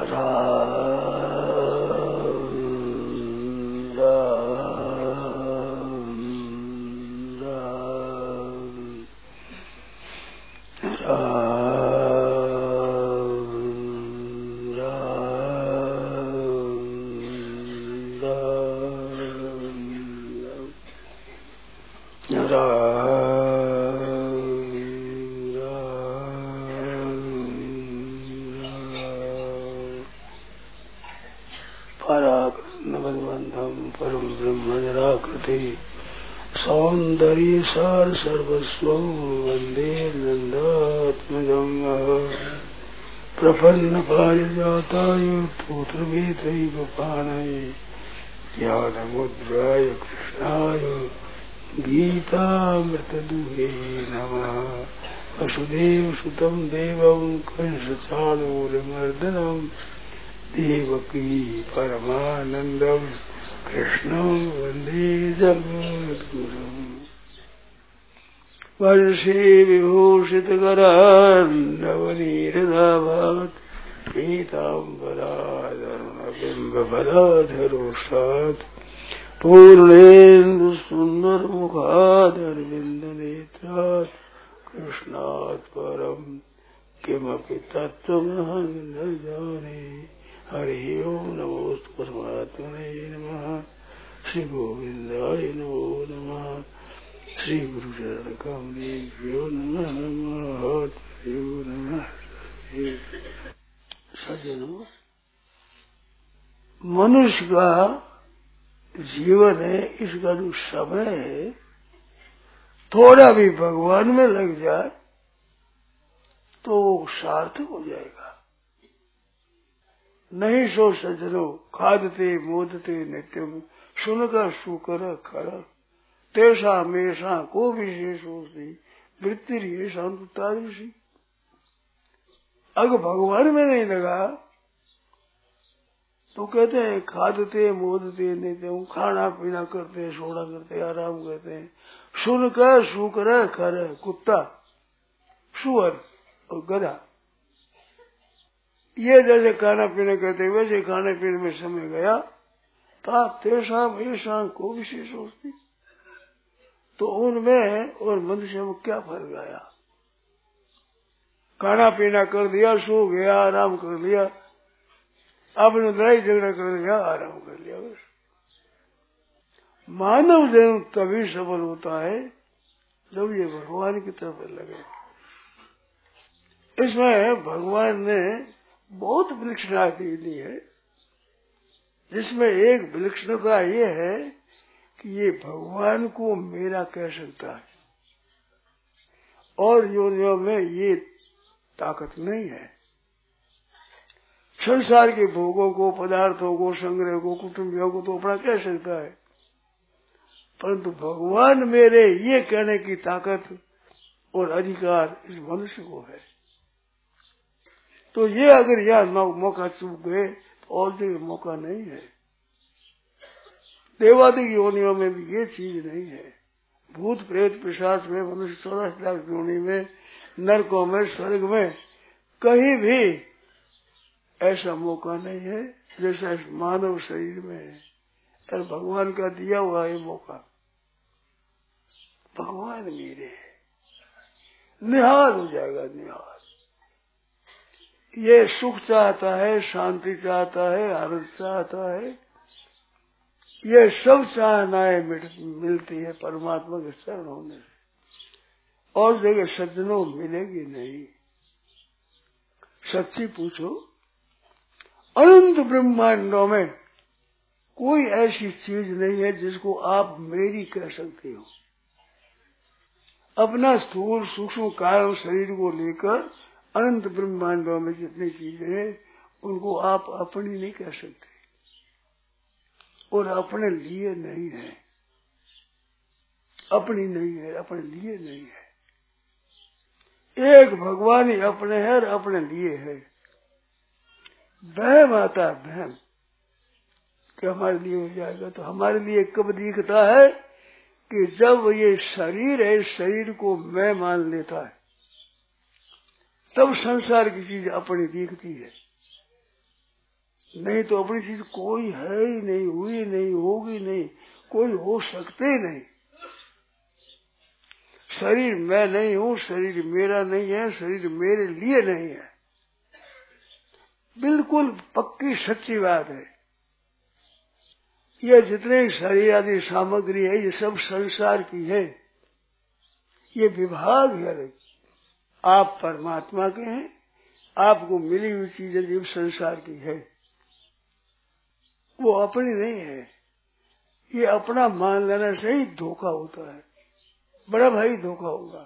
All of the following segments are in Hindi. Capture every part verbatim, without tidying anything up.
सौंदर्य सार सर्वस्वं वंदे नंदात्मजं प्रपन्न पारिजाताय पुत्रमेतैकपाणये ज्ञानमुद्राय कृष्णाय गीतामृतदुहे नमः। वसुदेवसुतं देवं कंसचाणूरमर्दनं देवकी परमानन्दं कृष्णं वन्दे जगद्गुरुम्। वर्षे विभूषितकरान्नवनीरदाभात् पीताम्बराधरुणबिम्बफलाधरोषात् पूर्णेन्दुसुन्दरमुखादरविन्दनेत्रात् कृष्णात् परं किमपि तत्त्वमहं न जाने। हरि ओम नमोस्तु परमात्मने नमः। श्री गोविंदाय नमो नमः। श्री गुरुचरण कमलेभ्यो नमः। हरिभ्यो नमः। सज्जनों, मनुष्य का जीवन है, इसका जो समय है थोड़ा भी भगवान में लग जाए तो वो सार्थक हो जाएगा। नहीं सो सजनो खादते मोदते नित्यम सुनकर सुकर खर तेषा मेषा को विशेषोसी वृत्ति ये शांतादृशी। अगर भगवान में नहीं लगा तो कहते हैं खादते मोदते नित्यम, खाना पीना करते हैं, सोना करते हैं, आराम करते हैं। सुनकर सुकर खर कुत्ता सुअर और गधा ये जैसे खाना पीना करते वैसे खाने पीने में समय गया था। तेषा ऐसा को विशेष होती तो उनमें और मनुष्य में क्या फर्क आया? खाना पीना कर दिया, सो गया, आराम कर लिया, आपने लड़ाई झगड़ा कर लिया, आराम कर लिया। बस मानव जन्म तभी सफल होता है जब ये भगवान की तरफ लगे। इसमें भगवान ने बहुत विलक्षणता दी है, जिसमें एक विलक्षणता ये है कि ये भगवान को मेरा कह सकता है और योनियों में ये ताकत नहीं है। संसार के भोगों को, पदार्थों को, संग्रह को, कुटुंबियों को तो अपना कह सकता है, परंतु भगवान मेरे ये कहने की ताकत और अधिकार इस मनुष्य को है। तो ये अगर यह मौका चूक गए तो और जगह मौका नहीं है। देवादिक योनियों में भी ये चीज नहीं है। भूत प्रेत पिशाच में, मनुष्य चौरासी लाख योनि में, नरकों में, स्वर्ग में कहीं भी ऐसा मौका नहीं है जैसा इस मानव शरीर में है। और भगवान का दिया हुआ ये मौका, भगवान मेरे निहाल हो जाएगा। निहाल ये सुख चाहता है, शांति चाहता है, आनंद चाहता है, ये सब चाहनाएं मिलती है परमात्मा के शरण होने से, और जगह सज्जनों मिलेगी नहीं। सच्ची पूछो, अनंत ब्रह्मांडों में कोई ऐसी चीज नहीं है जिसको आप मेरी कह सकते हो। अपना स्थूल सूक्ष्म कारण शरीर को लेकर अनंत ब्रह्मांडों में जितनी चीजें हैं उनको आप अपनी नहीं कह सकते और अपने लिए नहीं है। अपनी नहीं है, अपने लिए नहीं है। एक भगवान ही अपने है और अपने लिए है। वहम आता है, वहम कि हमारे लिए हो जाएगा। तो हमारे लिए कब दिखता है कि जब ये शरीर है, शरीर को मैं मान लेता है, तब संसार की चीज अपनी दिखती है। नहीं तो अपनी चीज कोई है ही नहीं, हुई नहीं, होगी नहीं, कोई हो सकते नहीं। शरीर मैं नहीं हूँ, शरीर मेरा नहीं है, शरीर मेरे लिए नहीं है, बिल्कुल पक्की सच्ची बात है। ये जितने शरीर आदि सामग्री है ये सब संसार की है, ये विभाग है। आप परमात्मा के हैं, आपको मिली हुई चीजें जो संसार की है वो अपनी नहीं है। ये अपना मान लेने से ही धोखा होता है, बड़ा भाई धोखा होगा,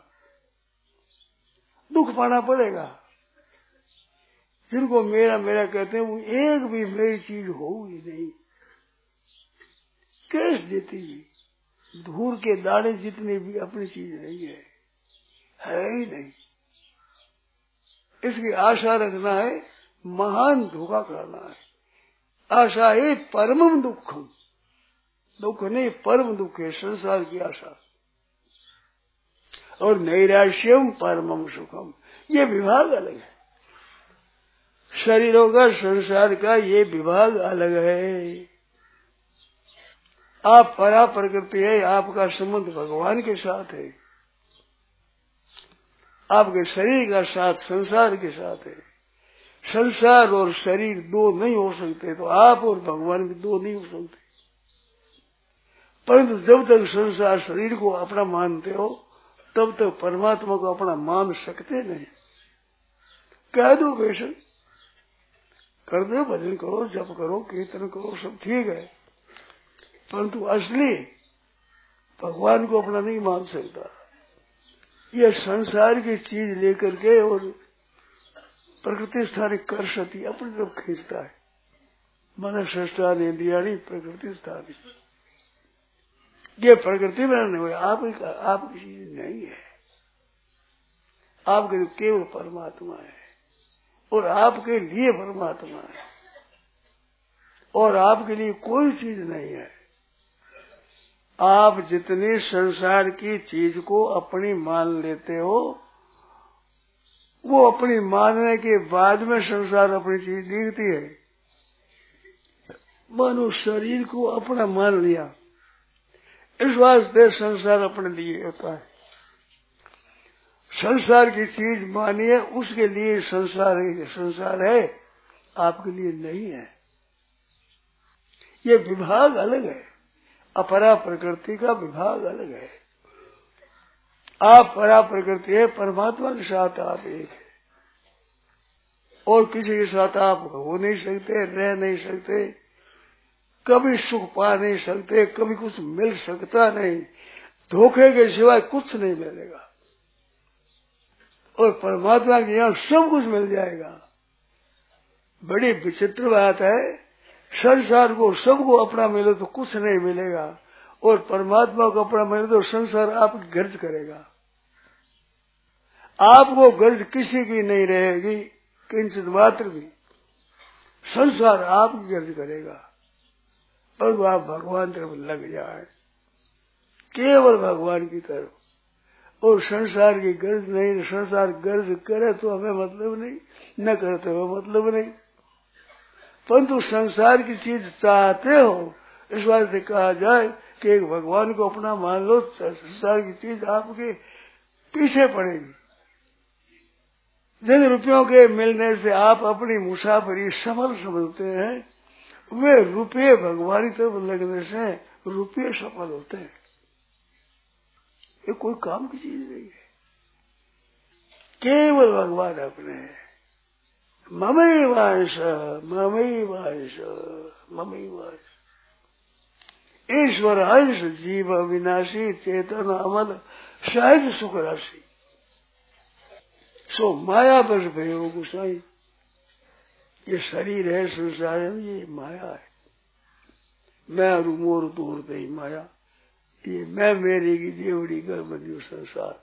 दुख पाना पड़ेगा। जिनको मेरा मेरा कहते हैं वो एक भी मेरी चीज होगी नहीं, कैस देती धूल के दाने जितनी भी अपनी चीज नहीं है, है ही नहीं। इसकी आशा रखना है, महान धोखा करना है। आशा है परमम दुखम, दुख नहीं परम दुख है संसार की आशा। और नैराश्यम परमम सुखम, ये विभाग अलग है। शरीरों का संसार का ये विभाग अलग है। आप परा प्रकृति है, आपका संबंध भगवान के साथ है, आपके शरीर का साथ संसार के साथ है। संसार और शरीर दो नहीं हो सकते, तो आप और भगवान भी दो नहीं हो सकते। परंतु जब तक संसार शरीर को अपना मानते हो तब तक परमात्मा को अपना मान सकते नहीं। कह दो बेशक, कर दो, भजन करो, जप करो, कीर्तन करो, सब ठीक है, परंतु असली भगवान को अपना नहीं मान सकता। यह संसार की चीज लेकर के और प्रकृति स्थानी कर सती अपनी तरफ खींचता है। मन सृष्टा ने दिया नहीं, प्रकृति स्थानी, ये प्रकृति बनाने हुए आप आपकी चीज नहीं है। आपके केवल परमात्मा है और आपके लिए परमात्मा है और आपके लिए कोई चीज नहीं है। आप जितने संसार की चीज को अपनी मान लेते हो, वो अपनी मानने के बाद में संसार अपनी चीज दिखती है। मानो शरीर को अपना मान लिया, इस वास्ते संसार अपने लिए होता है। संसार की चीज मानिए, उसके लिए संसार है, संसार है, आपके लिए नहीं है। ये विभाग अलग है, अपरा प्रकृति का विभाग अलग है। आप परा प्रकृति है, परमात्मा के साथ आप एक है और किसी के साथ आप हो नहीं सकते, रह नहीं सकते, कभी सुख पा नहीं सकते, कभी कुछ मिल सकता नहीं, धोखे के सिवाय कुछ नहीं मिलेगा। और परमात्मा के यहाँ सब कुछ मिल जाएगा। बड़ी विचित्र बात है, संसार को सबको अपना मिले तो कुछ नहीं मिलेगा, और परमात्मा को अपना मिले तो संसार आपकी गर्ज करेगा। आपको गर्ज किसी की नहीं रहेगी, किंचित मात्र भी। संसार आपकी गर्ज करेगा, पर आप भगवान तरफ लग जाए, केवल भगवान की तरफ। और संसार की गर्ज नहीं, संसार गर्ज करे तो हमें मतलब नहीं, न करे तो हमें मतलब नहीं, परंतु संसार की चीज चाहते हो, इस बात से कहा जाए कि एक भगवान को अपना मान लो, संसार की चीज आपके पीछे पड़ेगी। जिन रुपयों के मिलने से आप अपनी मुसाफरी सफल समझते हैं, वे रुपये भगवान की तरफ लगने से रुपये सफल होते हैं। ये कोई काम की चीज नहीं है, केवल भगवान अपने हैं। ममई वांश ममई वांश ममई वांश, ईश्वर अंश जीव अविनाशी चेतन अमल सहज सुख राशि, सो माया बस भयो गुसाई। ये शरीर है, संसार है, ये माया है। मैं और मोर दूर दई माया, ये मैं मेरे की देवड़ी गर्भ दियो संसार।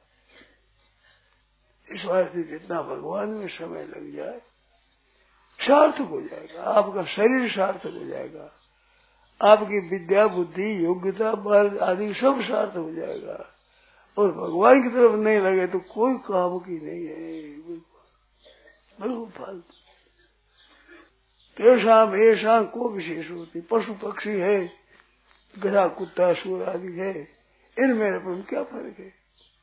इस वास्ते जितना भगवान में समय लग जाए सार्थक हो जाएगा, आपका शरीर सार्थक हो जाएगा, आपकी विद्या बुद्धि योग्यता बल आदि सब सार्थक हो जाएगा। और भगवान की तरफ नहीं लगे तो कोई काम की नहीं है, बिल्कुल फालतू। तेषाम ऐसा को विशेष होती। पशु पक्षी है, गधा कुत्ता सूर आदि है, इनमें अपन क्या फर्क है।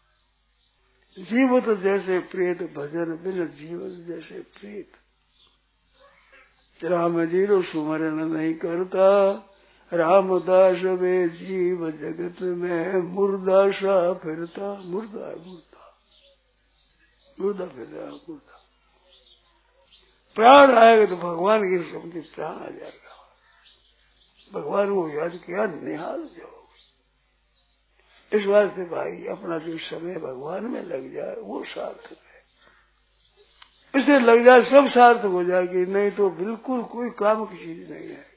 जीवत जैसे प्रेत भजन बिन जीवत जैसे प्रेत। राम जीरो सुमरण नहीं करता, रामदास वे जीव जगत में मुर्दा सा फिरता। मुर्दा है मुर्दा, मुर्दा फिर रहा मुर्दा। प्राण आएगा तो भगवान की समझी प्राण आ जाएगा। भगवान को याद किया निहाल जाओ। इस वास्ते भाई अपना जो समय भगवान में लग जाए वो सार्थक है। इसे लग जाए सब सार्थक हो जाएगी, नहीं तो बिल्कुल कोई काम की चीज नहीं है।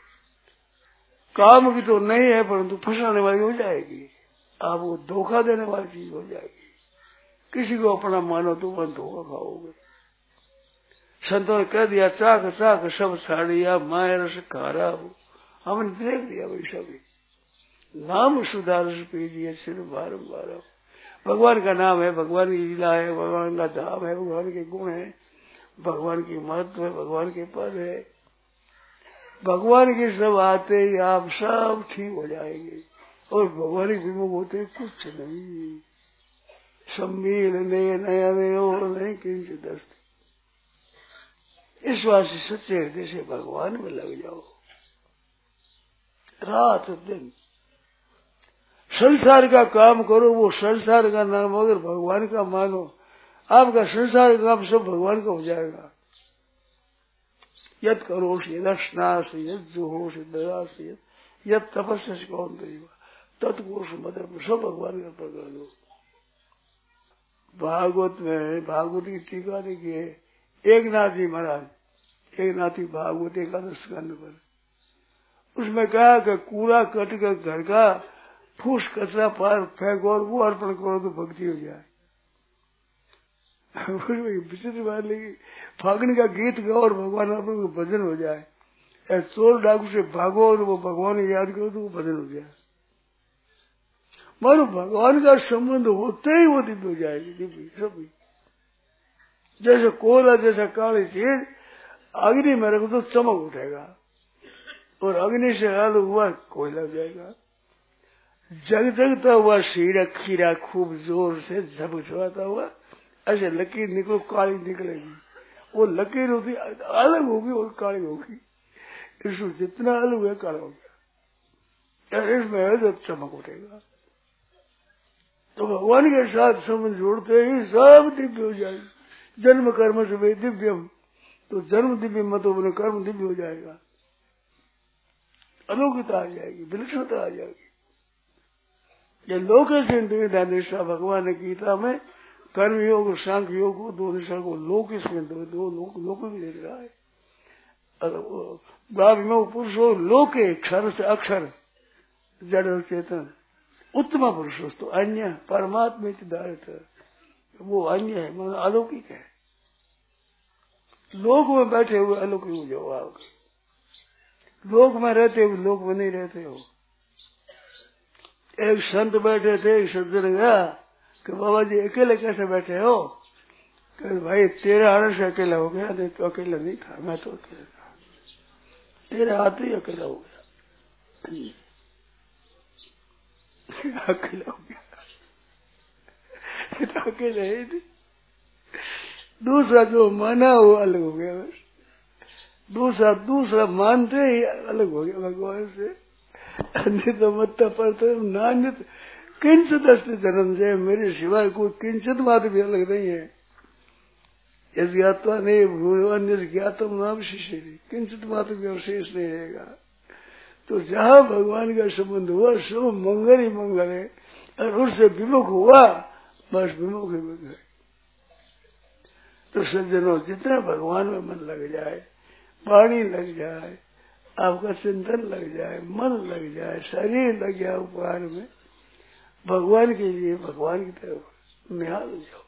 काम की तो नहीं है परंतु फंसाने वाली हो जाएगी, आपको धोखा देने वाली चीज हो जाएगी। किसी को अपना मानो तो वह धोखा खाओगे। संतों ने कह दिया चाक चाक सब साड़िया माया रस खारा हो। हमने देख लिया भाई सभी नाम सुधारस पीजिए सिर बारम्बार। भगवान का नाम है, भगवान की लीला है, भगवान का धाम है, भगवान के गुण है, भगवान की महत्व है, भगवान के पद है। भगवान के सब आते ही आप सब ठीक हो जाएंगे और भगवान के विमुख होते कुछ नहीं। सम्मील ने नया नहीं किंचित दस्त। इस बात से सच्चे हृदय से भगवान में लग जाओ। रात दिन संसार का काम करो, वो संसार का नाम अगर भगवान का मानो, आपका संसार का काम सब भगवान का हो जाएगा। यद करो यदस्नास यद जुहोश दयास यद तपस्या कौन करेगा तत्कोश मदर सब भगवान का कर दो। भागवत में भागवत की टीका देखी है एक नाथ जी महाराज, एक नाथी भागवत एकादश स्कंद पर, उसमें कहा कि कूड़ा कट कर घर का फूस कचरा पार फेंको और वो अर्पण करो तो भक्ति हो जाए। विचित्र बात लगी, फागुन का गीत गाओ और भगवान अर्पण को भजन हो जाए। चोर डाकू से भागो और वो भगवान याद करो तो वो भजन हो जाए। मानो भगवान का संबंध होते ही वो दिव्य हो जाएगी। दिव्य सभी जैसे कोयला जैसा काली चीज अग्नि में रखो तो चमक उठेगा और अग्नि से आलू हुआ कोयला हो जाएगा। जग जगता हुआ शीरा खीरा खूब जोर से झपझपाता हुआ ऐसे लकीर निकलो काली निकलेगी। वो लकीर होती अलग होगी और काली होगी। इसमें जितना अलग है काला हो गया, इसमें है तो चमक उठेगा। तो भगवान के साथ संबंध जोड़ते ही सब दिव्य हो जाएगी। जन्म कर्म से वे दिव्यम, तो जन्म दिव्य मत हो कर्म दिव्य हो जाएगा। अलौकिकता आ जाएगी, विलक्षणता आ जाएगी। ये लोक से निष्ठा भगवान ने गीता में कर्म योग और सांख्य योग को दो दिशा को लोक इसमें दो दो लोक लोक भी देख रहा है। पुरुष हो लोके क्षर से अक्षर जड़ चेतन उत्तम पुरुष तो अन्य परमात्मा चिदारित वो अन्य है, मतलब अलौकिक है। लोक में बैठे हुए अलौकिक हो जाओ आप, लोक में रहते हुए लोक में नहीं रहते हो। एक संत बैठे थे, एक सज्जन गया कि बाबा जी अकेले कैसे बैठे हो? कि भाई तेरे आने से अकेला हो गया। नहीं तो अकेला नहीं था, मैं तो अकेला था, तेरे हाथ ही अकेला हो गया। अकेला हो गया तो अकेले ही नहीं। दूसरा जो माना वो अलग हो गया, बस दूसरा दूसरा मानते ही अलग हो गया भगवान से। अन्य तो मत पड़ते नान्य किंचित अस्ति धनंजय, मेरे सिवाय कोई किंचित बात भी अलग नहीं है। यदि ज्ञातवा नहीं भूल अन्य ज्ञातम नाम शिष्य, किंचित बात भी अवशेष नहीं रहेगा। तो जहाँ भगवान का संबंध हुआ सब मंगल ही मंगल है, और उससे विमुख हुआ बस विमुख ही विमुख है। तो सज्जनों जितना भगवान में मन लग जाए, वाणी लग जाए, आपका चिंतन लग जाए, मन लग जाए, शरीर लग जाए उपकार में, भगवान के लिए भगवान की तरफ निहाल जाओ।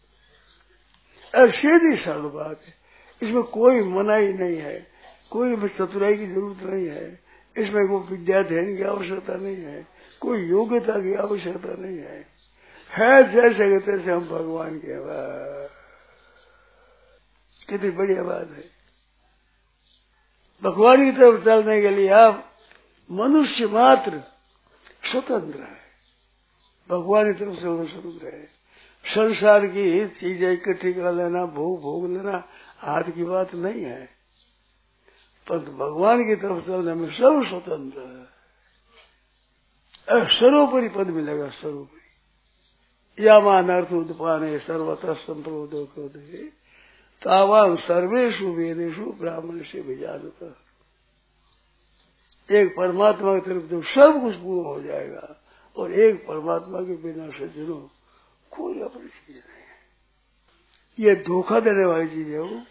और सीधी सरल बात है, इसमें कोई मनाही नहीं है, कोई चतुराई की जरूरत नहीं है, इसमें कोई विद्या ध्यान की आवश्यकता नहीं है, कोई योग्यता की आवश्यकता नहीं है। है जैसे तैसे हम भगवान के। कितनी बढ़िया बात है। भगवान की तरफ चलने के लिए आप मनुष्य मात्र स्वतंत्र है, भगवान की तरफ से स्वतंत्र है। संसार की चीजें इकट्ठी कर लेना, भोग भोग लेना हाथ की बात नहीं है, पर भगवान की तरफ चलने में सब स्वतंत्र है। सर्वोपरि पद मिलेगा, सर्वोपरि। यामान अर्थ उत्पाने सर्वतः संप्रोदो क्रोधे तावान सर्वेषु वेदेषु ब्राह्मण से विजानता। एक परमात्मा की तरफ तो सब कुछ पूर्ण हो जाएगा, और एक परमात्मा के बिना सज्जनों कोई अपनी चीज नहीं है। ये धोखा देने वाली चीज है वो।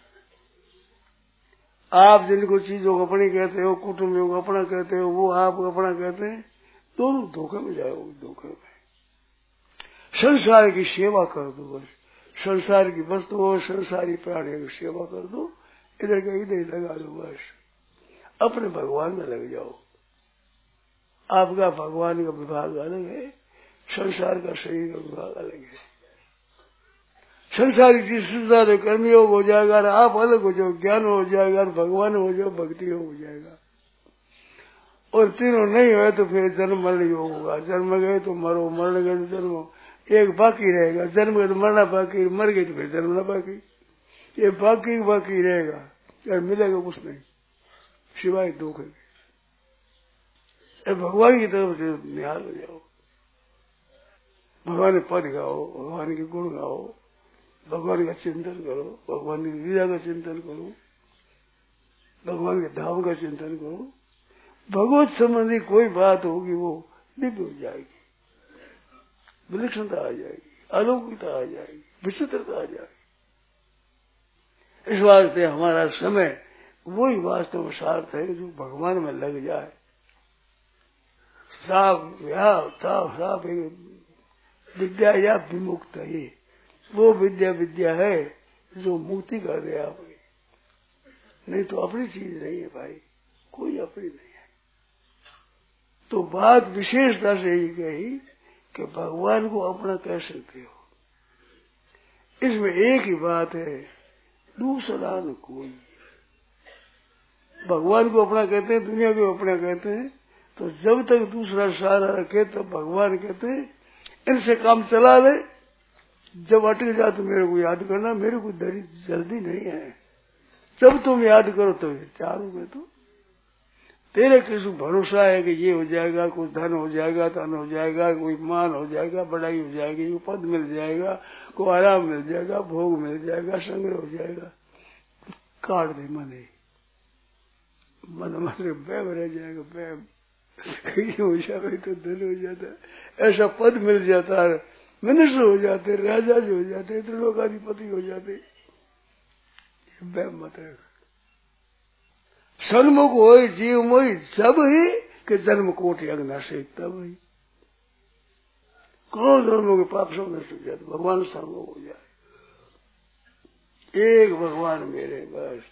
आप जिनको चीजों को अपनी कहते हो, कुटुंबियों को अपना कहते हो, वो आपको अपना कहते हैं, दोनों धोखे में जाओ, धोखे में। संसार की सेवा कर दो, बस संसार की वस्तुओं संसारी प्राणियों की सेवा कर दो, इधर का इधर लगा दो, बस अपने भगवान में लग जाओ। आपका भगवान का विभाग अलग है, संसार का शरीर का विभाग अलग है। संसारी की संसार कर्मयोग हो जाएगा, आप अलग हो जाओ, ज्ञान हो जाएगा, भगवान हो जाओ, भक्ति हो जाएगा। और तीनों नहीं हुए तो फिर जन्म मरण योग होगा। जन्म गए तो मरो, मरण गए तो जन्मो, एक बाकी रहेगा। जन्म गए तो मरना बाकी, मर गए तो फिर जन्मना बाकी। ये बाकी बाकी रहेगा, यार मिलेगा कुछ नहीं सिवाय धोखे के। भगवान की तरफ से निहाल हो जाओ, भगवान के पद गाओ, भगवान के गुण गाओ, भगवान का चिंतन करो, भगवान की लीला का चिंतन करो, भगवान के धाम का चिंतन करो। भगवत संबंधी कोई बात होगी वो दिव्य हो जाएगी, विलक्षणता आ जाएगी, अलौकिकता आ जाएगी, विचित्रता आ जाएगी। इस वास्ते हमारा समय वही वास्तव में सार्थ है जो भगवान में लग जाए। साफ या साफ साफ विद्या या विमुक्त है, वो विद्या विद्या है जो मुक्ति कर दे आप, नहीं तो अपनी चीज नहीं है भाई, कोई अपनी नहीं है। तो बात विशेषता से ही कही कि भगवान को अपना कह सकते हो। इसमें एक ही बात है, दूसरा न कोई। भगवान को अपना कहते हैं, दुनिया को अपना कहते हैं, तो जब तक दूसरा सहारा रखे तो भगवान कहते हैं इनसे काम चला ले, जब अटक जा तो मेरे को याद करना, मेरे को दरी जल्दी नहीं है। जब तुम याद करो तो चारों में तो तेरे किसी भरोसा है कि ये हो जाएगा, कुछ धन हो जाएगा, धन हो जाएगा, कोई मान हो जाएगा, बड़ाई हो जाएगी, कोई पद मिल जाएगा, कोई आराम मिल जाएगा, भोग मिल जाएगा, संग्रह हो जाएगा। काट दे मने मन मन बैम रह जाएगा, बैम हो जाए तो धन हो जाता है, ऐसा पद मिल जाता है, मिनिस्टर हो जाते, राजा जी हो जाते, त्रिलोकाधिपति हो जाते। बैम मत रख। सन्मुख हो जीव मोई जब ही कि जन्म कोटि अग्ना से तब ही कौन जन्मों के पाप सब नष्ट हो जाते, भगवान सन्मुख हो जाए। एक भगवान मेरे, बस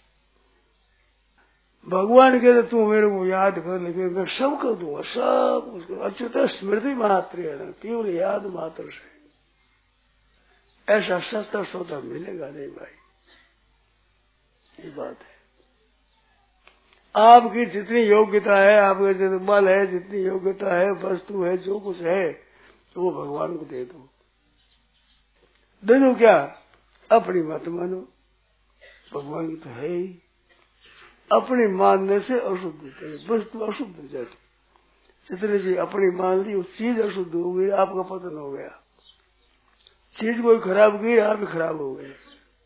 भगवान के तू मेरे को याद कर, लेकिन मैं सब कर दूंगा, सब कुछ कर। अच्युत स्मृति मात्र है ना, केवल याद मात्र से ऐसा सस्ता सौदा मिलेगा नहीं भाई, ये बात है। आपकी जितनी योग्यता है, आपका जितना बल है, जितनी योग्यता है, वस्तु है, जो कुछ है, तो वो भगवान को दे दो। दे दो क्या? अपनी मत मानो, भगवान की तो है ही। अपनी मानने से अशुद्ध होते हैं, वस्तु अशुद्ध हो जाती। जितने जी अपनी मान ली, उस चीज अशुद्ध हो गई, आपका पतन हो गया। चीज कोई खराब की, आप भी खराब हो गए।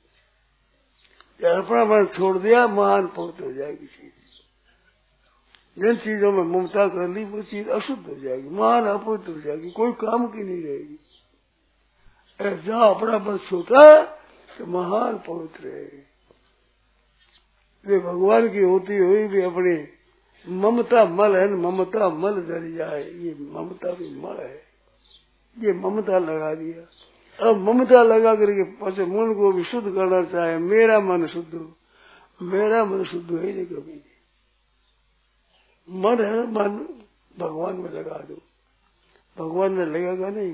अपना मन छोड़ दिया, महान पवित्र हो जाएगी चीज। जिन चीजों में ममता कर ली, वो चीज अशुद्ध हो जाएगी, महान अपवित्र हो जाएगी, कोई काम की नहीं रहेगी। जहां अपना मन छोटा तो महान पवित्र है। वे भगवान की होती हुई भी अपनी ममता मल है, ममता मल जल जाए, ये ममता भी मल है, ये ममता लगा दिया। अब ममता लगा करके पचे मन को भी शुद्ध करना चाहे, मेरा मन शुद्ध हो, मेरा मन शुद्ध है नहीं कभी नहीं। मन है, मन भगवान में लगा दो, भगवान में लगेगा नहीं।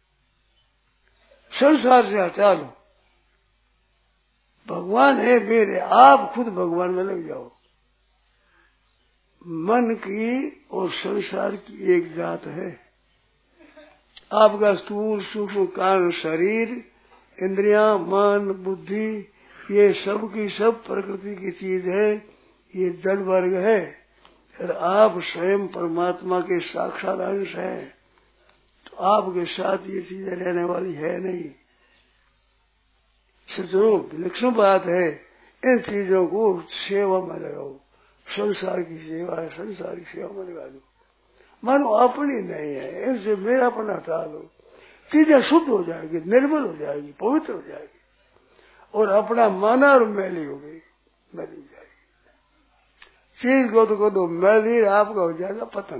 संसार से हटा लो, भगवान है मेरे, आप खुद भगवान में लग जाओ। मन की और संसार की एक जात है। आपका स्थूल सूक्ष्म कारण शरीर, इंद्रियां, मन, बुद्धि, ये सब की सब प्रकृति की चीज है, ये जड़ वर्ग है। और आप स्वयं परमात्मा के साक्षात अंश हैं, तो आपके साथ ये चीजें रहने वाली है नहीं। सचो विलक्षण बात है, इन चीजों को सेवा में लगाओ। संसार की सेवा है, संसार की सेवा में लगा दो। मानो अपनी नहीं है, इनसे मेरापन हटा लो, चीजें शुद्ध हो जाएगी, निर्मल हो जाएगी, पवित्र हो जाएगी, और अपना माना और मैली हो गई, मैली हो जाएगी। चीज को तो को दो मैली, आपका हो जाएगा पतन।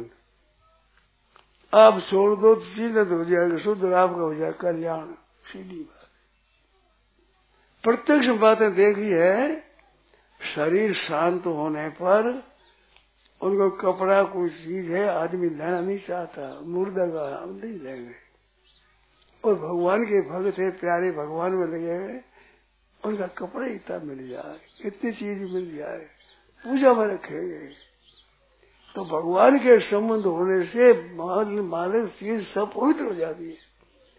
आप छोड़ दो तो चीजें तो हो जाएगी शुद्ध, आपका हो जाएगा कल्याण। सीधी बात, प्रत्यक्ष बातें देखी है। शरीर शांत होने पर उनको कपड़ा कोई चीज है, आदमी लेना नहीं चाहता, मुर्दा का हम नहीं लेंगे। और भगवान के भक्त है, प्यारे भगवान में लगे हुए, उनका कपड़ा इतना मिल जाए, इतनी चीज मिल जाए, पूजा में रखेंगे, तो भगवान के संबंध होने से मानस चीज सब पवित्र हो जाती है।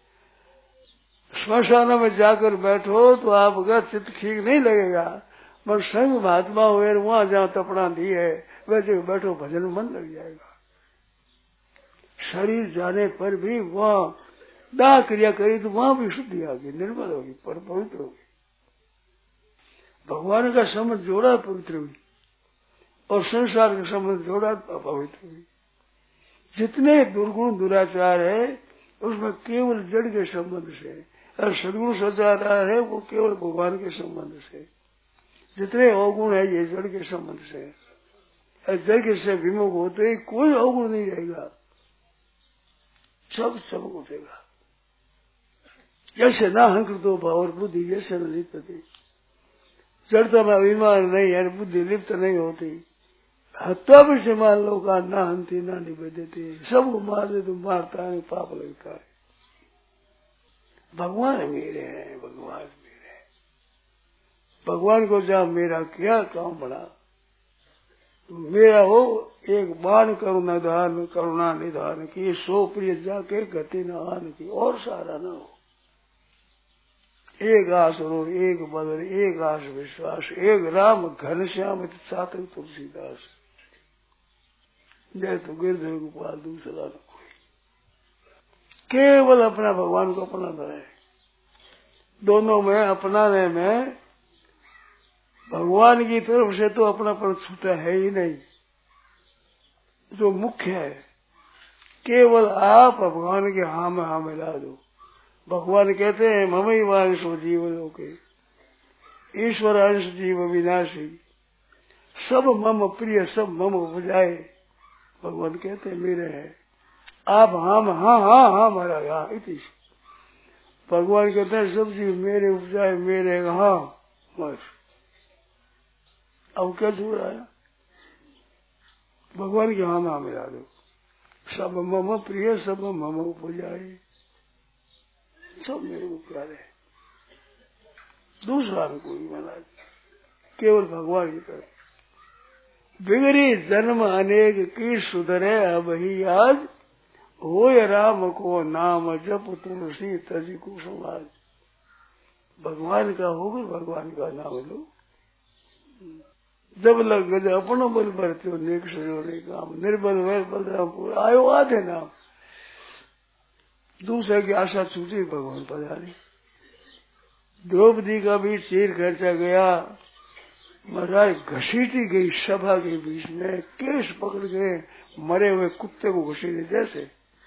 श्मशान में जाकर बैठो तो आपका चित्त ठीक नहीं लगेगा, पर संग महात्मा हुए वहां जहाँ तपड़ा दी है वैसे बैठो, भजन मन लग जाएगा। शरीर जाने पर भी वहाँ दाह क्रिया करी तो वहां भी शुद्धि आ गई, निर्मल होगी, पर पवित्र होगी। भगवान का संबंध जोड़ा पवित्र हुई, और संसार का संबंध जोड़ा अपवित्र हुई। जितने दुर्गुण दुराचार है उसमें केवल जड़ के संबंध से, और सदगुण सदाचार है वो केवल भगवान के संबंध से। जितने अवगुण है ये जड़ के संबंध से, और जड़ के से विमुख होते ही कोई अवगुण नहीं रहेगा, सब सब उठेगा। जैसे ना हंकृतो भाव बुद्धि जैसे न लिप्यते, जड़ता में अभिमान नहीं है, बुद्धि लिप्त नहीं होती। हत्या भी से मान लो का ना हंती ना निवेदते, सबको मार दे तो मारता है, पाप लगता है। भगवान मेरे हैं, भगवान मेरे हैं। भगवान को जहाँ मेरा क्या काम बड़ा, मेरा हो एक बाण करुणा दान करुणा निधान की, सो प्रिय जाके गति न आन की, और सारा न हो। एक आस रो, एक बदल, एक आस विश्वास, एक राम घनश्याम सात तुलसीदास, जय तो गिरधर गोपाल दूसरा न कोई। केवल अपना भगवान को अपनाना है। दोनों में अपनाने में भगवान की तरफ से तो अपनापन छूटा है ही नहीं, जो मुख्य है। केवल आप भगवान के हाँ में हाँ मिला दो। भगवान कहते हैं ममई वांश जीव लोके, ईश्वर अंश जीव विनाशी, सब मम प्रिय सब मम उपजाए। भगवान कहते हैं मेरे हैं, आप हाँ हाँ हाँ हाँ मारा हाँ इति। भगवान कहते हैं सब जीव मेरे उपजाए, मेरे हाँ बस। अब क्या जुड़ा है? भगवान के हाँ हाँ मिला दो। सब मम प्रिय सब मम उपजाए, सब मेरे को प्यारे। दूसरा में कोई महाराज, केवल भगवान की तरफ। बिगड़ी जन्म अनेक की सुधरे अब ही आज, होय राम को नाम जप तुलसी तजी कुसुम आज। भगवान का होकर भगवान का नाम लो। जब लग गए अपनो बल भरते हो नेक सजोने काम, निर्बल वैर बलरामपुर आयो आधे नाम। दूसरे की आशा छूटी, भगवान पधारी। द्रौपदी का भी चीर खर्चा गया, महाराज घसीटी गई सभा के बीच में, केस पकड़ गए मरे हुए कुत्ते को घसीटे जैसे।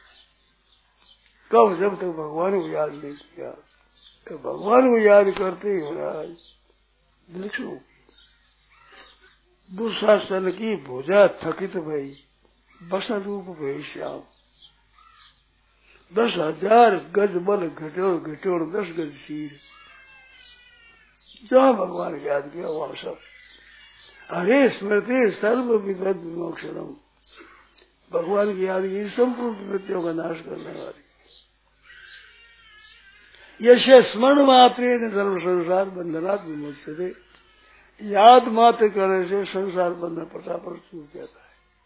कब? जब तक भगवान को याद नहीं किया। तो भगवान को याद करते ही महाराज लिखो, दुशासन की भुजा थकित भई, बस रूप भई श्याम। दस हजार गज बल घटोड़ घटोड़ दस गज शीर। जहाँ भगवान को याद किया वहां सब। हरे स्मृति सर्व विपद मोक्षणम, भगवान की याद की संपूर्ण विपत्तियों का नाश करने वाली। यश स्मरण मात्र धर्म संसार बंधनात् विमुच्यते, याद मात्र करने से संसार बंधन पटापट छूट जाता है।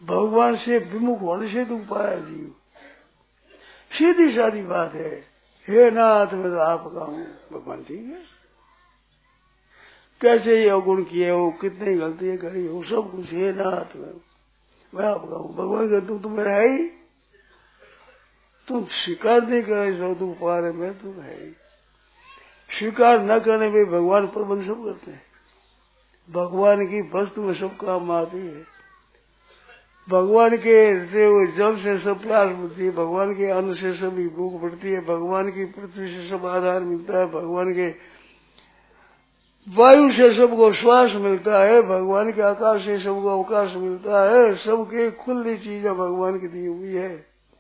भगवान से विमुख होने से दुख पाया जीव। सीधी सादी बात है। हे नाथ मैं तो आपका हूँ। भगवान ठीक है, कैसे ये अवगुण किए हो, कितनी गलतियां करी हो, सब कुछ हे नाथ मैं मैं आपका हूँ। भगवान का तू तो मेरा है ही, तुम स्वीकार नहीं करे सो तू पार है, मैं तुम है ही। स्वीकार न करने में भगवान प्रबंध सब करते हैं। भगवान की वस्तु में सब काम आती है। भगवान के से वो जल से सब प्यास बुद्धि है, भगवान के अन्न से सभी भूख बढ़ती है, भगवान की पृथ्वी से सब आधार मिलता है, भगवान के वायु से सबको श्वास मिलता है, भगवान के आकाश से सबको अवकाश मिलता है। सबके खुली चीजें भगवान की दी हुई है।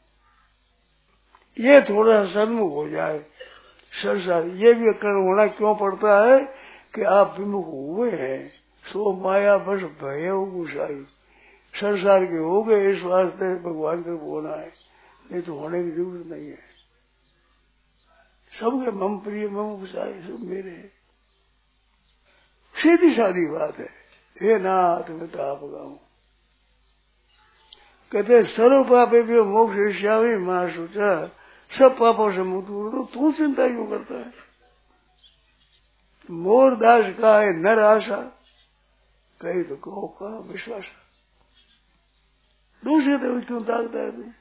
ये थोड़ा सन्मुख हो जाए संसार, ये भी अक्कड़ होना क्यों पड़ता है कि आप विमुख हुए हैं। सो माया बस भय गुसाई, संसार के हो गए, इस वास्ते भगवान का होना है, नहीं तो होने की जरूरत नहीं है। सबके मम प्रिय मम गुसाई सब मेरे हैं। सीधी सादी बात है। हे नाथ मैं तो आपका हूँ। कहते सर्व पापे भी मोक्ष श्यामी मां सोचा, सब पापों से मुक्त हो तो तू चिंता क्यों करता है। मोर दास का है नर आशा, कही तो कहो का विश्वास। दूसरी तरफ क्यों ताकता है तू,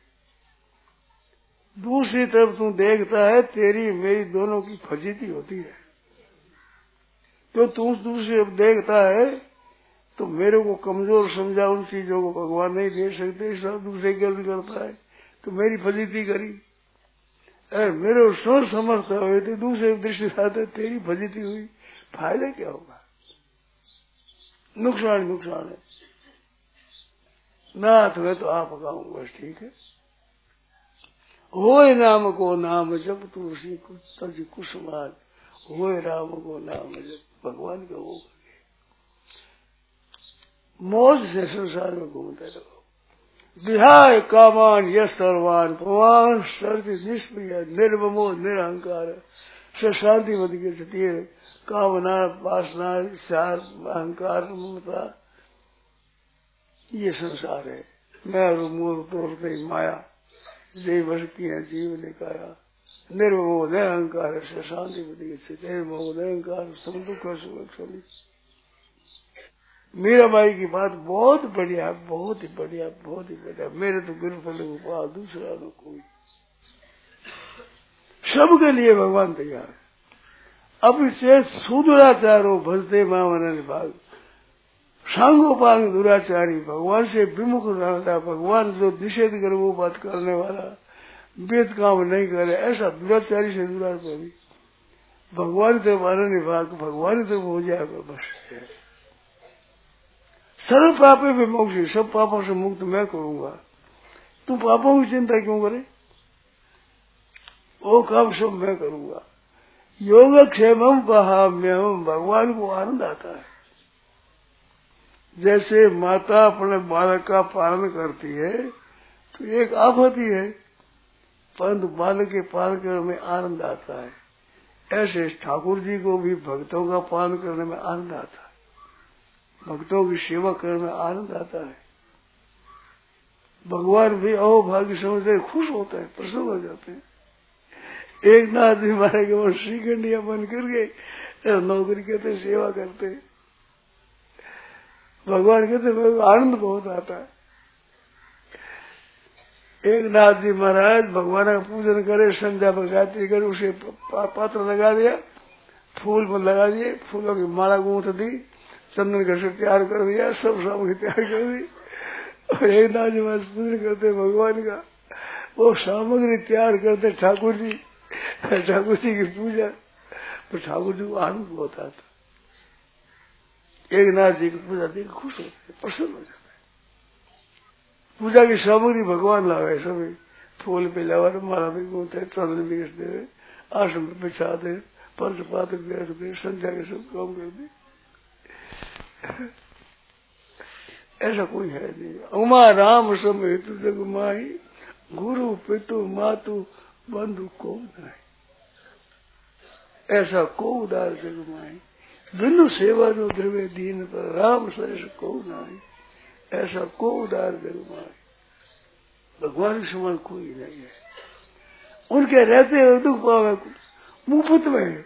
दूसरी तरफ तू देखता है तेरी मेरी दोनों की फजीती होती है। तो तू दूसरी तरफ देखता है तो मेरे को कमजोर समझा, उन चीजों को भगवान नहीं दे सकते, इसलिए दूसरे गर्द करता है तो मेरी फजीती करी। अरे मेरे सोच समर्थ हुए तो दूसरे दृष्टि आते तेरी फजीती हुई, फायदा क्या होगा, नुकसान नुकसान है। नाथ मैं तो आपका हूँ बस ठीक है। होए नाम को नाम जब तुलसी तज कुसुमार, होए राम को नाम जब भगवान का हो, मौज से संसार में घूमते रहो। विहाय कामान यश सर्वान भगवान सर्दी निष्प्रिय निर्ममो निरहंकार से शांति मत के सती कामना वासना चार अहंकार ममता ये संसार है। मैं मोर तोड़ गई माया जय बस किया जीव ने काया निर्ममो निरहंकार से शांति मत के सती निर्ममो निरहंकार सम दुख सुख। मीराबाई की बात बहुत बढ़िया, बहुत ही बढ़िया, बहुत ही बढ़िया। मेरे तो गुरुफल गोपाल दूसरा न कोई, सबके लिए भगवान तैयार है। अब इसे सुदुराचारो भजते मावन भाग सांगोपांग दुराचारी, भगवान से विमुख रहता, भगवान जो निषेध करे वो बात करने वाला, वेद काम नहीं करे ऐसा दुराचारी से दुराचारी, भगवान से मानने भाग भगवान से हो जाएगा बस। सर्व पापे भी मोक्ष, सब पापों से मुक्त मैं करूंगा, तू पापों की चिंता क्यों करे, वो काम सब मैं करूंगा। योगक्षेमम वहाम्यहम, भगवान को आनंद आता है। जैसे माता अपने बालक का पालन करती है तो एक आफती है, परंतु बालक के पालन करने में आनंद आता है। ऐसे ठाकुर जी को भी भक्तों का पालन करने में आनंद आता है, भक्तों की सेवा करने में आनंद आता है। भगवान भी अहोभाग्य समझते खुश होते हैं, प्रसन्न हो जाते हैं। एक ना आदमी मारे के वो श्रीखंडिया बन करके नौकरी करते सेवा करते, भगवान कहते मेरे को आनंद बहुत आता है। एक नाथ जी महाराज भगवान का पूजन करे, संध्या पर गायत्री करे, उसे पा, पात्र लगा दिया, फूल पर लगा दिए, फूलों की माला गूंथ दी, चंदन का से तैयार कर दिया, सब सामग्री तैयार कर दी। और एक नाथ जी महाराज पूजन करते भगवान का, वो सामग्री तैयार करते ठाकुर जी, ठाकुर जी की पूजा, तो ठाकुर जी को आनंद बहुत आता। एक नाथ जी की पूजा देख खुश होते, प्रसन्न हो जाते। पूजा की सामग्री भगवान लावे, सभी फूल पे लगा, माला भी गूंथे, चंदन भी दे, आसन पे बिछा दे, पंच पात्र बैठ दे, संध्या के सब काम कर दे। ऐसा कोई है नहीं। उमा राम समेत जग माही, गुरु पितु मातु बंधु को नहीं, ऐसा को उदार जग माही, बिनु सेवा जो द्रव्य दीन पर राम सरेश को नहीं। ऐसा को उदार जग माए, भगवान के समान कोई नहीं है। उनके रहते हुए दुख पावे मुफ्त में,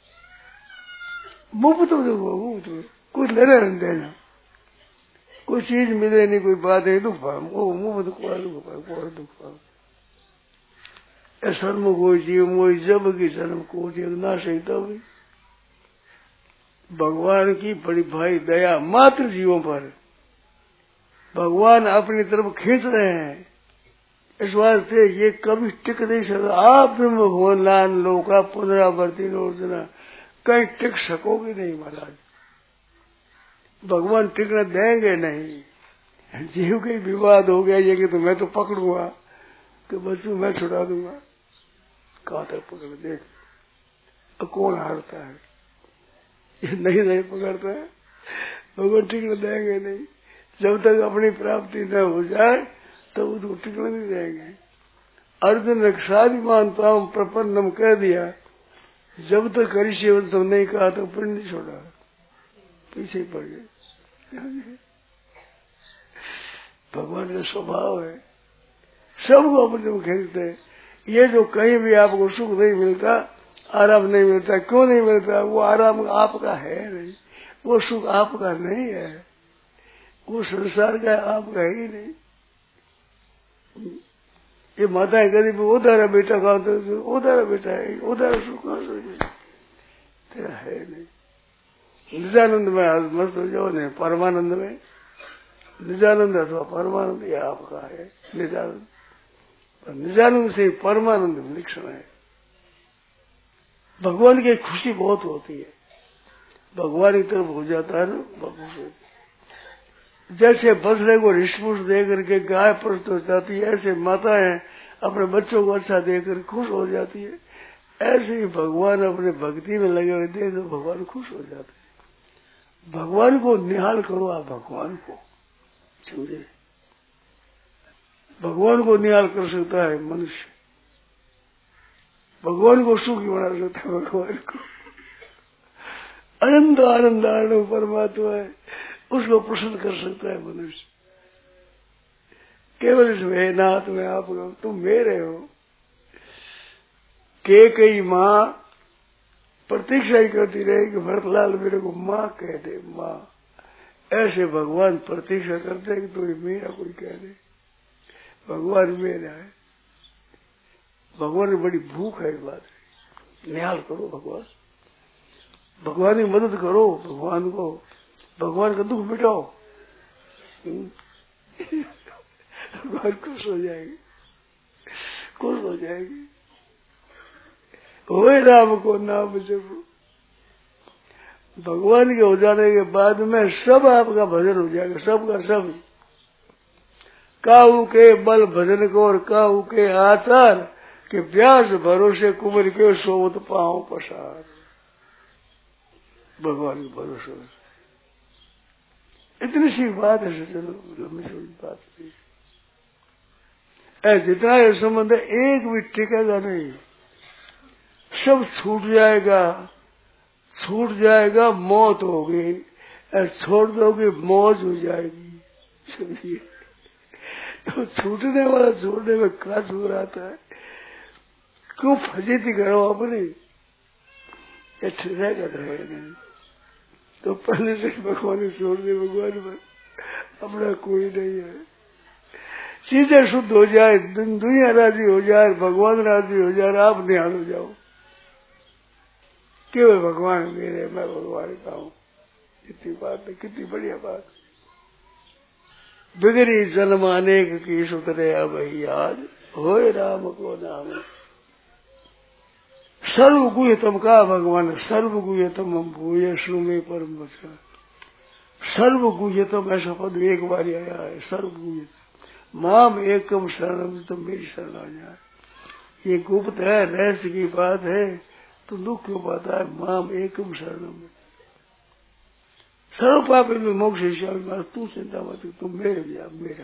मुफ्त में दुख मुफ्त में, कुछ लेना नहीं देना, कोई चीज मिले नहीं, कोई बात नहीं, दुख पाओ वो मुफ्त को दुख पाओ को दुख पाओ। सर्म को जीव मोई जब की जन्म को ना सही तब। भगवान की बड़ी भाई दया मात्र जीवों पर, भगवान अपनी तरफ खींच रहे हैं। इस वास्ते ये कभी टिक नहीं सकता। आप ब्रह्म भुवन लान लोका पुनरावर्ती नोर्जना, कहीं टिक सकोगे नहीं महाराज, भगवान टिकने देंगे नहीं। जीव के विवाद हो गया ये कि तो मैं तो पकड़ूंगा कि बच्चों मैं छुड़ा दूंगा, कहां तक पकड़ देख, कौन हारता है, ये नहीं नहीं पकड़ता है, भगवान टिकने देंगे नहीं। जब तक अपनी प्राप्ति न हो जाए तो उसको टिकने नहीं देंगे। अर्जुन ने शादी मानता हूं प्रपन्नम कह दिया, जब तक करी सेवन तुम नहीं कहा तो फिर नहीं छोड़ा, पीछे पड़ गए। भगवान का स्वभाव है, सबको अपने में खींचते हैं। ये जो कहीं भी आपको सुख नहीं मिलता, आराम नहीं मिलता, क्यों नहीं मिलता? वो आराम आपका है नहीं, वो सुख आपका नहीं है, वो संसार का आपका ही नहीं। ये माताएं गरीब उधारा बेटा खाओ तो उधारा बेटा है, उधारा सुख कहां से तेरा है नहीं। निजानंद में आज मस्त हो जाओ, नहीं परमानंद में, निजानंद अथवा परमानंद ये आपका है। निजानंद निजानंद से परमानंद विलक्षण है। भगवान की खुशी बहुत होती है, भगवान की तरफ हो जाता है ना भगवान। जैसे बछड़े को रिश्पुष दे करके गाय प्रस्त हो जाती है, ऐसे माताएं अपने बच्चों को अच्छा देकर खुश हो जाती है। ऐसे ही भगवान अपने भक्ति में लगे हुए देख तो भगवान खुश हो जाते हैं। भगवान को निहाल करो, आप भगवान को समझे। भगवान को निहाल कर सकता है मनुष्य, भगवान को सुखी बना सकता है। भगवान को अनंत आनंद आनंद परमात्मा है, उसको प्रसन्न कर सकता है मनुष्य। केवल इसमें नाथ में आप तुम मेरे हो। के कई माँ प्रतीक्षा ही करती रहे कि भरतलाल मेरे को माँ कह दे, माँ। ऐसे भगवान प्रतीक्षा करते हैं कि तो मेरा कोई कह दे, भगवान मेरा है। भगवान की बड़ी भूख है, इस बात निहाल करो भगवान, भगवान की मदद करो, भगवान को, भगवान का दुख मिटाओ, भगवान खुश हो जाएगी, खुश हो जाएगी। होए राम को नाम जब भगवान के हो जाने के बाद में सब आपका भजन हो जाएगा, सबका सब। काऊ के बल भजन को और काऊ के आचार के व्यास भरोसे कुमार के सोवत पाओ पसार। भगवान के भरोसे इतनी सी बात है, चलो लंबी चौड़ी बात नहीं। जितना ये संबंध है एक भी टिकेगा नहीं, सब छूट जाएगा, छूट जाएगा, मौत होगी, छोड़ दोगे मौज हो जाएगी। समझिए, तो छूटने वाला छोड़ने में क्या छूट आता है? क्यों फजीती करो अपनी, ये ठहरेगा नहीं। तो पहले से भगवान छोड़ दे, भगवान पर अपना कोई नहीं है। चीजें शुद्ध हो जाए, दुनिया राजी हो जाए, भगवान राजी हो जाए, आप निहाल हो जाओ, केवल भगवान मेरे, मैं भगवान का हूँ। इतनी बात है, कितनी बढ़िया बात। बिगड़ी जन्म अनेक की सुतरे अब ही आज, होए राम को नाम। सर्वगुह्यतम का भगवान, सर्वगुह्यतम हम भूये सुमे परम वचन। सर्वगुह्यतम ऐसा पद एक बार आया है, सर्वगुह्यतम। माम एकम शरणम, तो मेरी शरण आ जाए। ये गुप्त है, रहस्य की बात है, तो दुख क्यों पाता है? माम एकम शरणम, सर्व पाप में मोक्ष श्यामी, तू चिंता मत, तुम मेरे भी आप मेरा,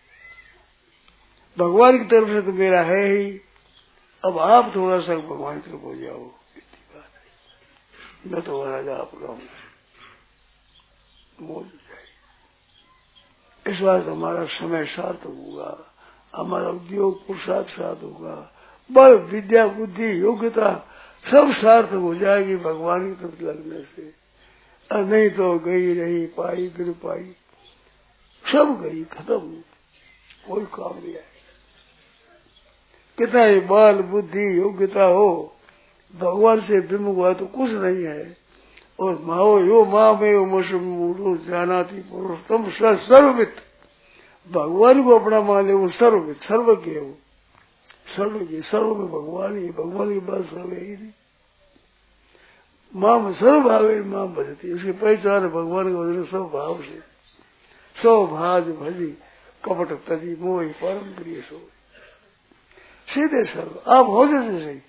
भगवान की तरफ से तो मेरा है ही। अब आप थोड़ा सा भगवान की तरफ हो जाओ, इतनी बात है। मैं तो महाराज आप रहा हूँ, मौज हो इस बात हमारा समय सार्थक होगा, हमारा उद्योग पुरुषार्थ साथ होगा, बल विद्या बुद्धि योग्यता सब सार्थक हो जाएगी भगवान की तरफ लगने से। नहीं तो गई रही पाई गिर पाई, सब गई खत्म, कोई काम नहीं है। कितना ही बल बुद्धि योग्यता हो, भगवान से विमुख हुआ तो कुछ नहीं है। और माओ यो माँ में मशमूरो जानाती पुरुषोत्तम सर्ववित, भगवान को अपना मान ले वो सर्ववित सर्वज्ञ है, वो सर्वज्ञ सर्व में भगवान ही, भगवान की बात सर्व ही नहीं। माँ में सर्व भाव माँ भजती, उसकी पहचान भगवान के वजह सब भाव से, सौ भाज भजी कपट तजी मोही परम प्रिय सो, सीधे सर्व आप हो जैसे सही।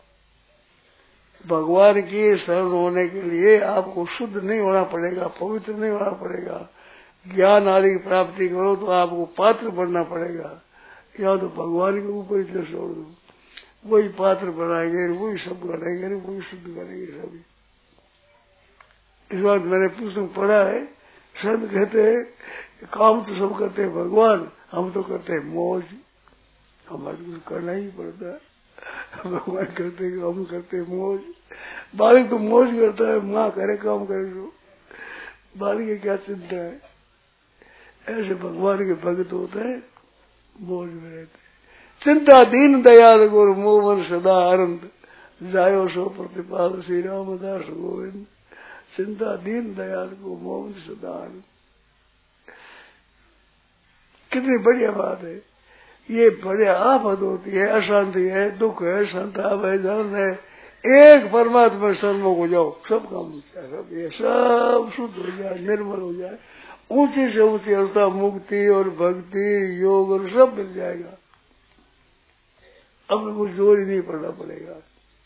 भगवान की शरण होने के लिए आपको शुद्ध नहीं होना पड़ेगा, पवित्र नहीं होना पड़ेगा। ज्ञान आदि की प्राप्ति करो तो आपको पात्र बनना पड़ेगा, या तो भगवान के ऊपर ही छोड़ दो, वही पात्र बनाएंगे, वही सब करेंगे, वही शुद्ध करेंगे सभी। इस बात मैंने पुस्तक पढ़ा है, संत कहते हैं काम तो सब करते हैं भगवान, हम तो करते हैं मौज, हमारे कुछ करना ही पड़ता है। भगवान करते हैं, हम करते हैं मौज। बालक तो मौज करता है, माँ करे काम करे तो बालक की क्या चिंता है। ऐसे भगवान के भक्त होते हैं, मौज में रहते। चिंता दीन दयाल गुरु मोहन सदा आनंद, जायो सो प्रतिपाल श्री रामदास गोविंद। चिंता दीन दयाल को मोहन सदा आनंद, कितनी बढ़िया बात है। ये बढ़िया आफत होती है, अशांति है, दुख है, संताप है, धन है, एक परमात्मा शरणों को जाओ, सब काम हो जाए, सब ये सब शुद्ध हो जाए, निर्मल हो जाए, ऊंची से ऊंची अवस्था मुक्ति और भक्ति योग और सब मिल जाएगा। अब कुछ जोर ही नहीं पड़ना पड़ेगा।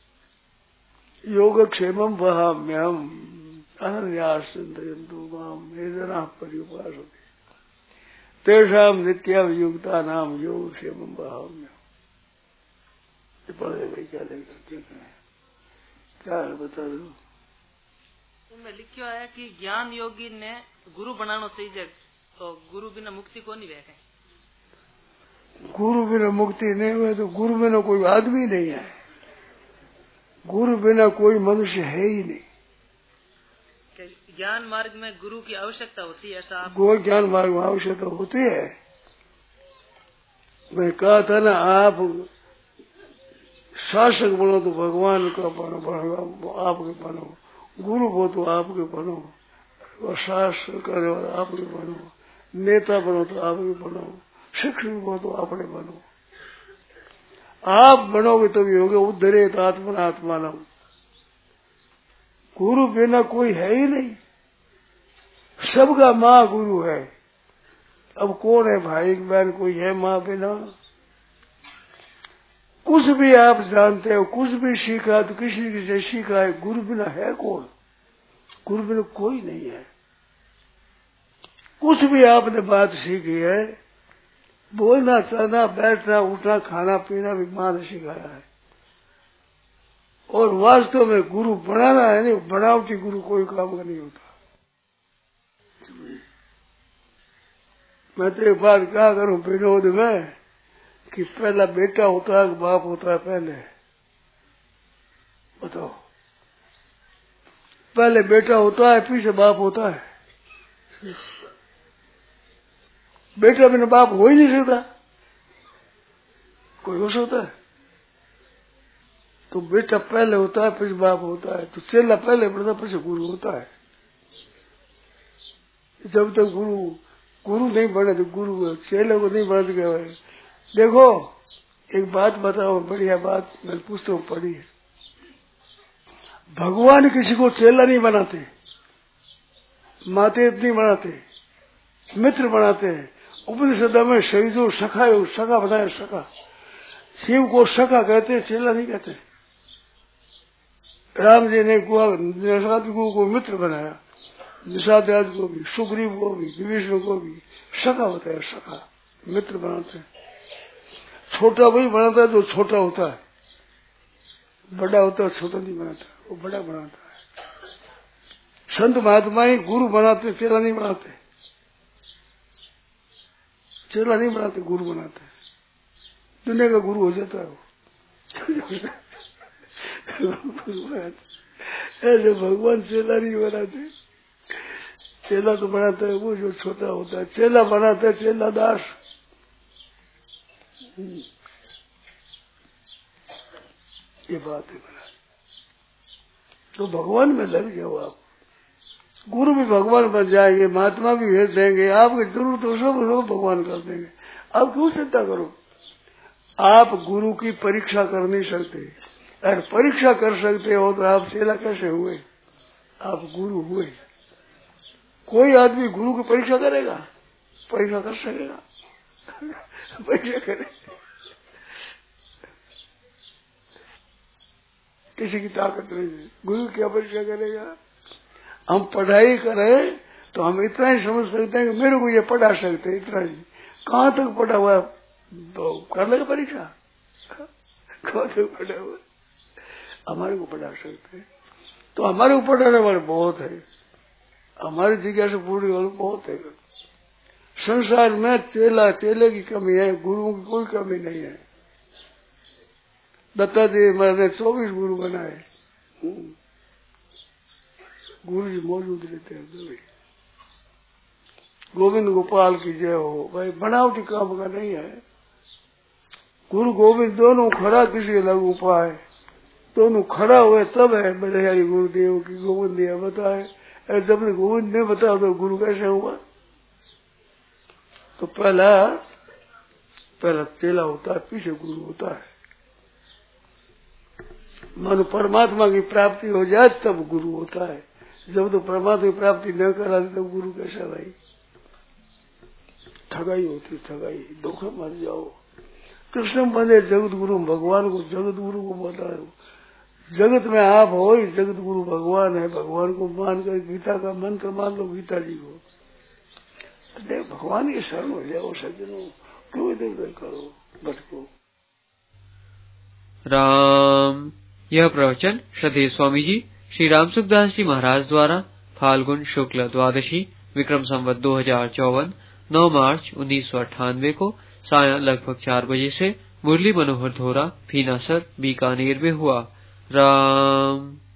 योग क्षेमम वहाम्यहम अनन्यास चिंतयन्तु माम ये जना पर्युपासते तेषाम नित्याभियुक्ता नाम योग क्षेमम वहाम्यहम। पढ़े भाई क्या लेकर क्या है बता दो। में लिखो है कि ज्ञान योगी ने गुरु बनाना चाहिए, तो गुरु बिना मुक्ति को नहीं बैठे। गुरु बिना मुक्ति नहीं हुए तो गुरु बिना कोई आदमी नहीं है, गुरु बिना कोई मनुष्य है ही नहीं। ज्ञान मार्ग में गुरु की आवश्यकता होती है, ऐसा कोई ज्ञान मार्ग में आवश्यकता होती है। मैं कहा था ना, आप शासक बनो तो भगवान का बनो, बनो आपके बनो, गुरु हो तो आपके बनो, और शासक करे और आपके बनो, नेता बनो तो आपके बनो, शिक्षक हो तो आपने बनो। आप बनोगे तभी होगे उद्धरेत आत्मन आत्मानम। गुरु बिना कोई है ही नहीं, सबका माँ गुरु है। अब कौन है भाई बहन कोई है माँ बिना? कुछ भी आप जानते हो, कुछ भी सीखा तो किसी से सीखा है, गुरु बिना है कौन? गुरु बिना कोई नहीं है। कुछ भी आपने बात सीखी है, बोलना चलना बैठना उठना खाना पीना भी माँ ने सिखाया है। और वास्तव में गुरु बनाना है, नहीं बनावटी गुरु कोई काम का नहीं होता। मैं तो एक बार क्या करूं विनोद में कि पहला बेटा होता है बाप होता है, पहले बताओ, पहले बेटा होता है पीछे बाप होता है। बेटा बिना बाप हो ही नहीं सकता, कोई हो सकता है? तो बेटा पहले होता है फिर बाप होता है, तो चेला पहले बढ़ता फिर गुरु होता है। जब तक गुरु गुरु नहीं बने तो गुरु चेले को नहीं बने तो भाई। देखो एक बात बताओ, बढ़िया बात मैंने पुस्तक पढ़ी है। भगवान किसी को चेला नहीं बनाते, माते नहीं बनाते, मित्र बनाते हैं। उपनिषद में शहीदों सखा सखा बनाए, सखा शिव को सखा कहते हैं, चेला नहीं कहते। राम जी ने निषाद को मित्र बनाया, निषाद को भी, सुग्रीव को भी, विभीषण को भी सखा बताया, सखा मित्र बनाते हैं। छोटा वही बनाता है जो छोटा होता है, बड़ा होता है छोटा नहीं बनाता, वो बड़ा बनाता है। संत महात्मा ही गुरु बनाते, चेला नहीं बनाते। चेला नहीं बनाते, गुरु बनाते हैं। दुनिया का गुरु हो जाता है वो। ऐसे भगवान चेला नहीं बनाते। चेला तो बनाता है वो जो छोटा होता है, चेला बनाता है चेला दास। ये बात है बना। तो भगवान में लग जाओ आप। गुरु भी भगवान बन जाएंगे, महात्मा भी भेज देंगे, आपकी जरूरत हो सब सब भगवान कर देंगे। आप क्यों चिंता करो? आप गुरु की परीक्षा कर नहीं सकते। अगर परीक्षा कर सकते हो तो आप चेला कैसे हुए? आप गुरु हुए। कोई आदमी गुरु की परीक्षा करेगा? परीक्षा कर सकेगा? परीक्षा करे किसी की ताकत नहीं है। गुरु क्या परीक्षा करेगा? हम पढ़ाई करें तो हम इतना ही समझ सकते हैं कि मेरे को ये पढ़ा सकते हैं, इतना ही। कहाँ तक पढ़ा हुआ तो कर लेगा परीक्षा? कहाँ तक पढ़ा हुआ? हमारे को पढ़ा सकते हैं। तो हमारे को पढ़ाने वाले बहुत है, हमारी जिज्ञासा पूरी वाले बहुत है। संसार में चेला चेले की कमी है, गुरुओं की कोई कमी नहीं है। दत्तात्रेय महाराज ने चौबीस गुरु बनाए। गुरु जी मौजूद रहते हैं कभी। गोविंद गोपाल की जय हो। भाई बनावटी काम का नहीं है। गुरु गोविंद दोनों खड़ा, किसी अलग उपाय, दोनों खड़ा हुए तब है बलिहारी गुरुदेव की गोविंद दिया बताए। जब ने गोविंद ने बताया तो गुरु कैसे हुआ? तो पहला पहला चेला होता है, पीछे गुरु होता है। मानो परमात्मा की प्राप्ति हो जाए तब गुरु होता है। जब तो परमात्मा की प्राप्ति न करा तब गुरु कैसा? भाई ठगाई होती, ठगाई, धोखे मर जाओ। कृष्ण बने जगत गुरु, भगवान को जगत गुरु को बता रहे हो। जगत में आप हो ही जगत गुरु भगवान है। भगवान को मानकर गीता का मंत्र मान लो, गीता जी को। अरे भगवान की शरण हो जाओ सज्जनों, क्यों इधर उधर करो, भटको। राम। यह प्रवचन श्रद्धेय स्वामी जी श्री राम सुखदास जी महाराज द्वारा फाल्गुन शुक्ल द्वादशी विक्रम संवत दो हजार चौवन नौ मार्च उन्नीस सौ अट्ठानवे को सायं लगभग चार बजे से मुरली मनोहर धोरा, भीनासर, बीकानेर में हुआ। राम।